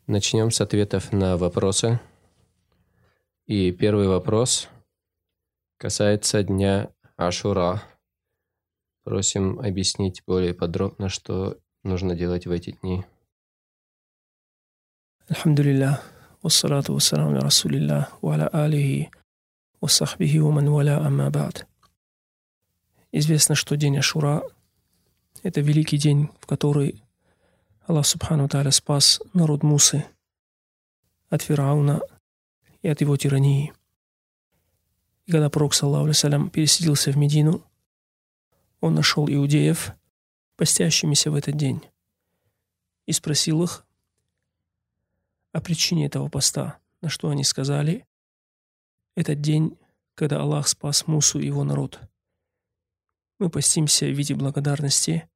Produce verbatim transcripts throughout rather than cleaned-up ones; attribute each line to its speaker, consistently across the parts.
Speaker 1: Начнем с ответов на вопросы. И первый вопрос касается дня Ашура. Просим объяснить более подробно, что нужно делать в эти дни.
Speaker 2: Алхамдулиллах, вассалату вассаламу аля расулиллах, ва аля алихи, ва сахбихи, ва ман валя, амма ба'д. Известно, что день Ашура – это великий день, в который Аллах Субхану ва Тааля спас народ Мусы от Фирауна и от его тирании. И когда Пророк, саллаллаху алейхи ва саллям, переселился в Медину, он нашел иудеев, постящимися в этот день, и спросил их о причине этого поста, на что они сказали: этот день, когда Аллах спас Мусу и его народ. Мы постимся в виде благодарности.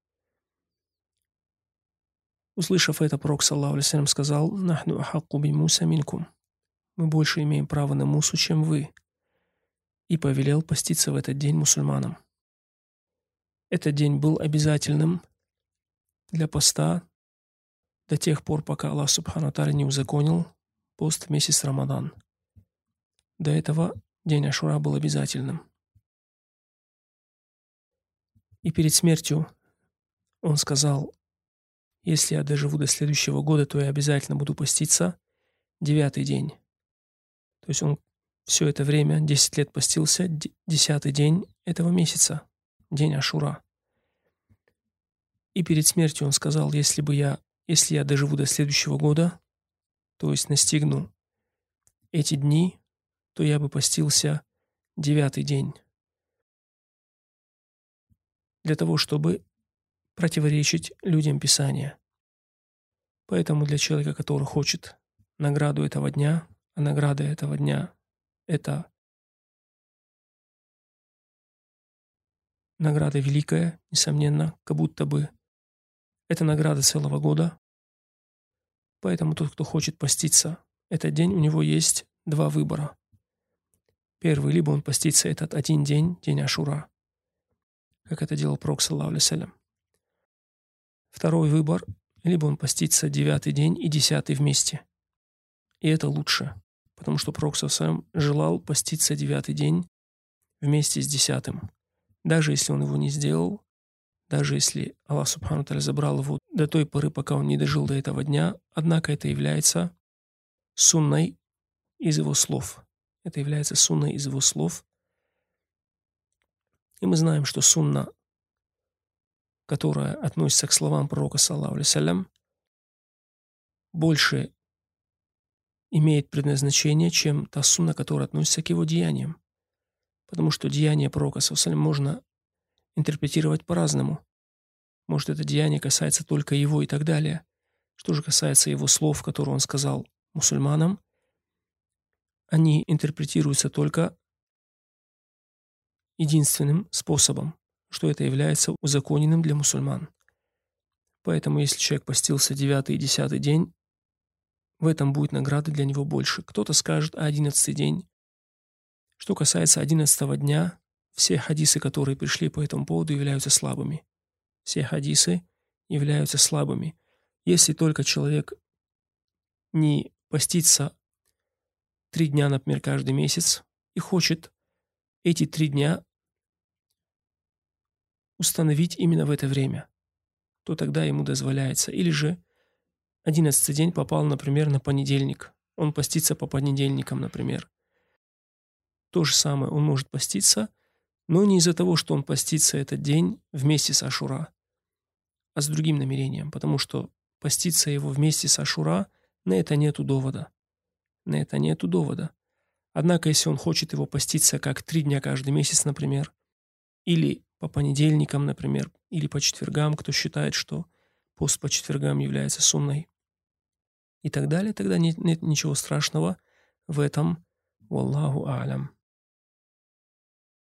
Speaker 2: Услышав это, Пророк, саллаллаху алейхи ва саллям, сказал: «Нахну ахакку би Муса минкум». Мы больше имеем право на Мусу, чем вы. И повелел поститься в этот день мусульманам. Этот день был обязательным для поста до тех пор, пока Аллах Субхану ва Тааля не узаконил пост в месяц Рамадан. До этого день Ашура был обязательным. И перед смертью он сказал: если я доживу до следующего года, то я обязательно буду поститься девятый день. То есть он все это время, десять лет постился, десятый день этого месяца, день Ашура. И перед смертью он сказал: если бы я, если я доживу до следующего года, то есть настигну эти дни, то я бы постился девятый день. Для того, чтобы противоречить людям Писания. Поэтому для человека, который хочет награду этого дня, а награда этого дня – это награда великая, несомненно, как будто бы это награда целого года. Поэтому тот, кто хочет поститься этот день, у него есть два выбора. Первый, либо он постится этот один день, день Ашура, как это делал Пророк, саллаллаху алейхи ва саллям. Второй выбор, либо он постится девятый день и десятый вместе. И это лучше, потому что Пророк, саллаллаху алейхи ва саллям, желал поститься девятый день вместе с десятым. Даже если он его не сделал, даже если Аллах Субхану ва Тааля забрал его до той поры, пока он не дожил до этого дня, однако это является сунной из его слов. Это является сунной из его слов. И мы знаем, что сунна, которая относится к словам пророка, саллаллаху алейхи ва саллям, больше имеет предназначение, чем та сунна, которая относится к его деяниям. Потому что деяния пророка, саллаллаху алейхи ва саллям, можно интерпретировать по-разному. Может, это деяние касается только его и так далее. Что же касается его слов, которые он сказал мусульманам, они интерпретируются только единственным способом, что это является узаконенным для мусульман. Поэтому, если человек постился девятый и десятый день, в этом будет награда для него больше. Кто-то скажет, а одиннадцатый день. Что касается одиннадцатого дня, все хадисы, которые пришли по этому поводу, являются слабыми. Все хадисы являются слабыми. Если только человек не постится три дня, например, каждый месяц, и хочет эти три дня установить именно в это время, то тогда ему дозволяется. Или же одиннадцатый день попал, например, на понедельник. Он постится по понедельникам, например. То же самое, он может поститься, но не из-за того, что он постится этот день вместе с Ашура, а с другим намерением, потому что поститься его вместе с Ашура, на это нету довода. На это нету довода. Однако, если он хочет его поститься как три дня каждый месяц, например, или по понедельникам, например, или по четвергам, кто считает, что пост по четвергам является сунной, и так далее, тогда нет, нет ничего страшного в этом. Валлаху а'лям.